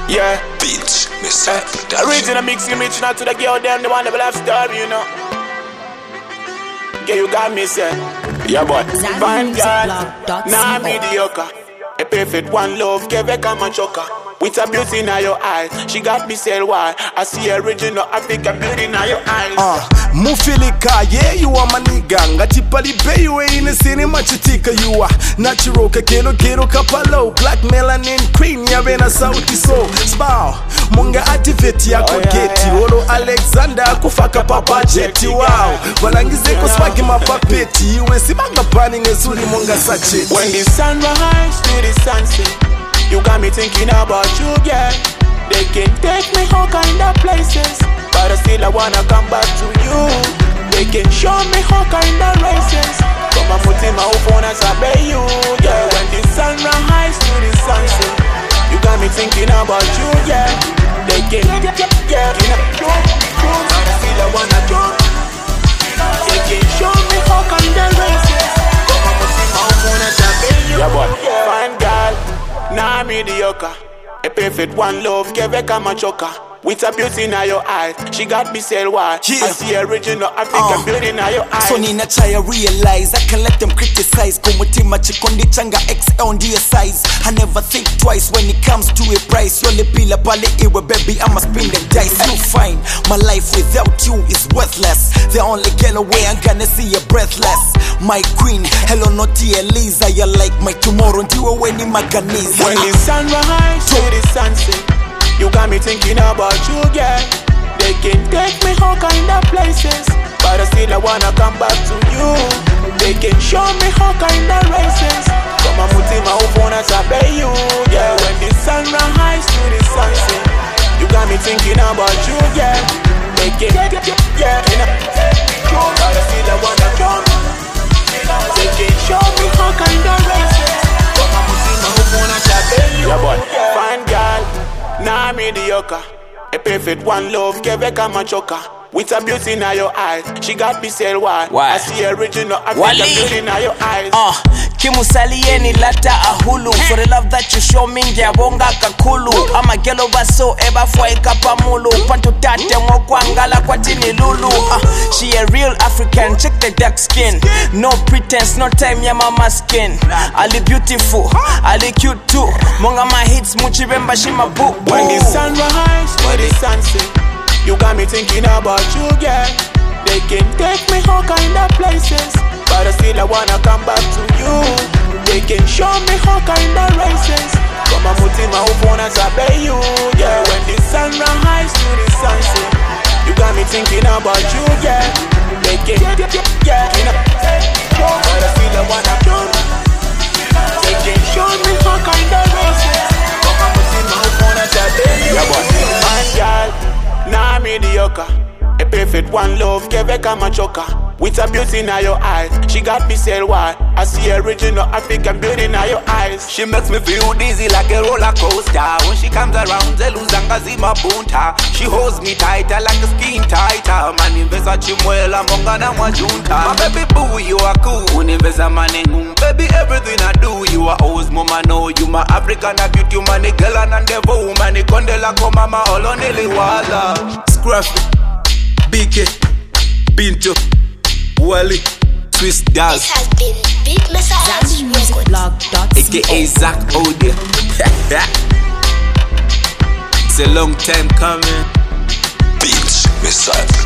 Yeah. Beats, Mr. Original mixing reaching out to the girl, them the one that will have story, you know. Yeah, you got me, sir. Yeah, boy. Fine girl, nah mediocre. A perfect one love, Quebec and Machoka. With a beauty in your eyes, she got me sell why. I see original African beauty in your eyes. Mufilika, yeah, you are my nigga. Ngachipali bay, you ain't in the cinema, chitika, you are natural, kero kapalo, black melanin queen, yavena sauti so. Spow, munga activate ya kogeti. Olo Alexander, kufaka papa jeti, wow. Walangize kuswagi mapapeti, iwe simanga pani ngezuri munga sacheti. When the sun rise to the sunset, you got me thinking about you, yeah. They can take me all kind of places, but still I wanna come back to you. They can show me all kind of races, but my mutima ufona sabe you, yeah. When the sun rise to the sunset, you got me thinking about you, yeah. They can, yeah, but still I wanna do. They can show me all kind of races, but my mutima ufona sabe you, yeah, boy. Fine girl, nah mediocre. A perfect one love, Quebec and Machoka. With a beauty in your eyes, she got me sell why. Yeah. I see original African beauty in your eyes. So nina try to realize I can let them criticize. Kumutima chikondi changa XL on the size. I never think twice when it comes to a price. Yole pila pale iwe baby, I'ma spin the dice. You fine, my life without you is worthless. The only girl away I'm gonna see you breathless. My queen, hello naughty Eliza. You like my tomorrow, ndiwe weni maganiza. When the sun rise to the sunset, you got me thinking about you, yeah. They can take me all kind of places, but still I wanna come back to you. They can show me all kind of races, but my mutima ufona sabe you, yeah. When the sun rise to the sunset, you got me thinking about you, yeah. They can, yeah, but still I wanna come. They can show me all kind of races, but my mutima ufona sabe you, yeah, boy. Fine girl, nah mediocre. A perfect one love, Quebec and Machoka. With a beauty in your eyes, she got me sell why. I see original African beauty in your eyes. Kimusalieni lata ahulu. For the love that you show me, njabonga kakulu. I'm a girl over so eba fwa ikapamulu. Pantu tate mwakwangala kwa tini lulu. She a real African, check the dark skin. No pretense, no time ya mama skin. Ali beautiful, ali cute too. Monga my hits, muchi remember she my boo. When the sun rise to the sunset, you got me thinking about you, yeah. They can take me all kind of places, but still I wanna come back to you. They can show me all kind of races, but my mutima ufona sabe you, yeah. When the sun rise to the sunset, you got me thinking about you, yeah. They can, yeah, but still I wanna do. They can show me all kind of races, but my mutima ufona sabe you, yeah, boy. Man, girl, nah mediocre. A perfect one love, Quebec and Machoka. With a beauty in your eyes, she got me sell why. I see original African beauty in your eyes. She makes me feel dizzy like a roller coaster. When she comes around, zeluzanga zima bunta. She holds me tighter like a skin tighter. Manivesa chimwela monga na mwajunta. My baby boo, you are cool. Univesa manengu. Baby, everything I do, you are always mama know. You my African beauty, you my nigga and devo. Mani kondela ko mama oloneli wala. Scruffy, BK, Binto, Wally, Swiss Daz. This has been Big Message Records, aka Zach Odia. It's a long time coming. Beats, Mr.